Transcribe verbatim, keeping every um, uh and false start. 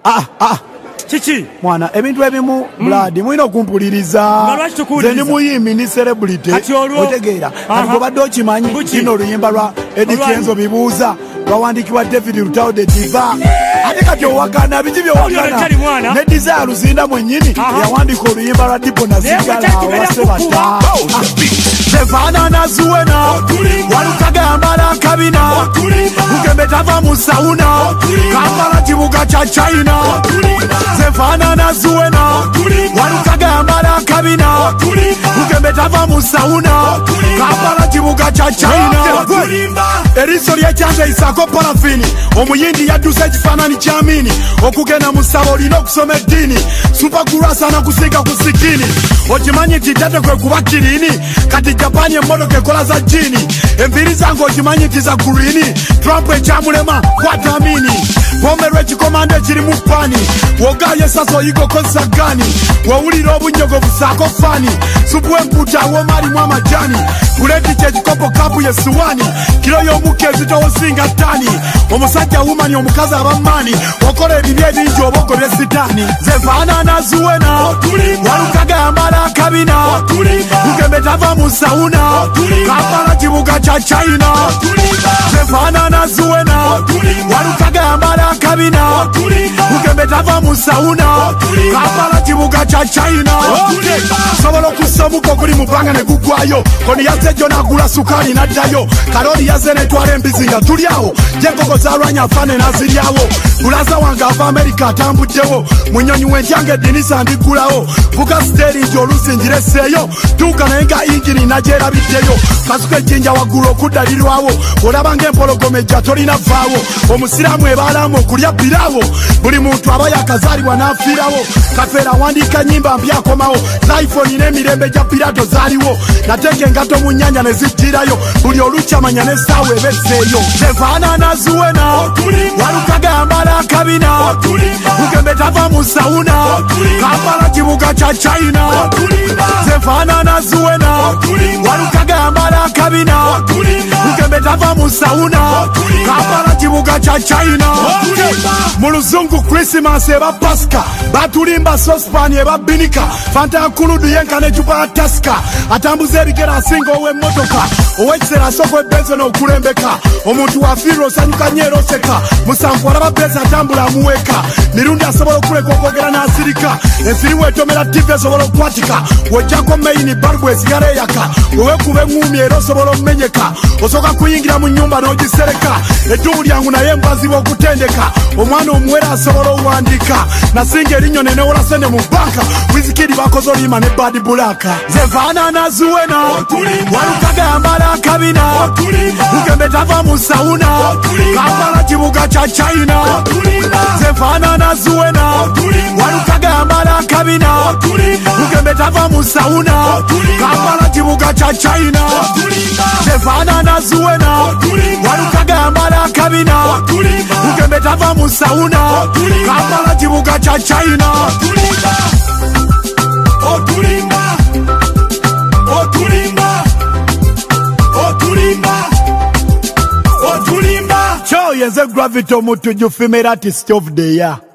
ah ah Chichi mwana ebintu ebimu blood mwino okumpuliriza zeni muyimbi ni celebrity otegeera kati badde okimanyi kino oluyimba lwa Eddie Kenzo bibuuza lwawandikibwa David Lutao de Diva ate kati owakana biki byowakana ne Desire Luzinda mwennyini yawandika oluyimba lwa Dipo na Zigala wasebata Zevana na Zuwena walukagambala kabina ugembe tava mu sauna Kampala kibuga cha China Zevana na Zuwena walukagambala kabina ugembe tava mu sauna Kampala kibuga cha China eriso ly'ekyanja Isako Parafini omuyindi yadduse ekifaananyi ky'amini okugenda mu ssabo olina okusoma eddiini supagurasa na kusiga ku sikini okimanyi nti tate kwe kuba kirini kati Japani emmotoka ekola za jini enviri zange okimanyi nti za gurini Trump ekyamulema kwata amini bombe lw'ekikomando ekirimu pani wogayo esasa oyiga okozesa gani wowulira obunyogovu Ssaako fani supu empuuta awooma alimu amajani buleti kyekikopo kapu yesuwani kiro y'omukka ezitowosinga ttani omusajja wumani omukazi abamani okola ebibi ebingi obogobye sitaani Zevana na Zuwena walukagambala kabina ugembe tava mu sauna Kampala kibuga cha China Zevana na Zuwena walukagambala kabina ugembe tava mu sauna Kampala kibuga cha China sobola okusomuka okuli mu bbanga ne gugwayo koni yazze jjo n'agula sukaali n'addayo kaloli yazze netwala embizi nga tulyawo jenkoko zalwanya afaane n'aziryawo bulaza wange ava Amerika atambuddewo munyonyi wentyange eddinisa ndigulawo vuga siteringi oluusi ngireseeyo tuuka naye nga ingini nagyerabiddeyo kasuka ejjinja waggulu okuddalirwawo olaba ng'empologoma ejja tolina vaawo omusiraamu ebaalamu okulya biraawo buli muntu aba yakazaalibwa n'afiirawo kafeera awandiika nnyimba mpi akomawo zaiphone n'emirembe gya pirato zaaliwo nateeka engato mu nnyanja ne zijjirayo buli olukyamanya n'essaawa ebesseeyo Zevana na Zuwena walukagambala kabina ugembe tava mu sauna Kampala kibuga cha China Zevana na Zuwena walukagambala kabina ugembe tava mu sauna Kampala kibuga cha China mu luzungu Christmas eba Pasika batulimba sosipani eba binika fanta nkuludu yenka n'ecupa ya Tasika atambuza ebigere asinga ow'emmotoka ow'ekiseera asooka ebenzo n'okulembeka omuntu wafiirwa osanyuka nnyo era oseka musanvu alaba benzo atambula amuweeka mirundi asobola okuleka okwogera n'asirika ensiri weetomera tivi esobola okukwatika wojjako meyini balubu esigala eyaka weweekuba eŋŋuumi era osobola omumenyeka osooka kuyingira mu nnyumba n'ogisereka eddubu lyangu naye embazibwa okutendeka omwana omuwere asobola owandiika nasinga erinnyo nenewola sente mu bbanka wizikiri bakoze oluyima ne badi bulaka Zevana na Zuwena walukagambala kabina ugembe tava mu sauna Kampala kibuga cha China Zevana na Zuwena walukagambala kabina ugembe tava mu sauna Kampala kibuga cha China Zevana na Zuwena walukagambala kabina ugembe tava mu sauna Kampala kibuga cha China Otulimba Otulimba Otulimba Otulimba Cho yenze Gravity omutuju female artist of the year.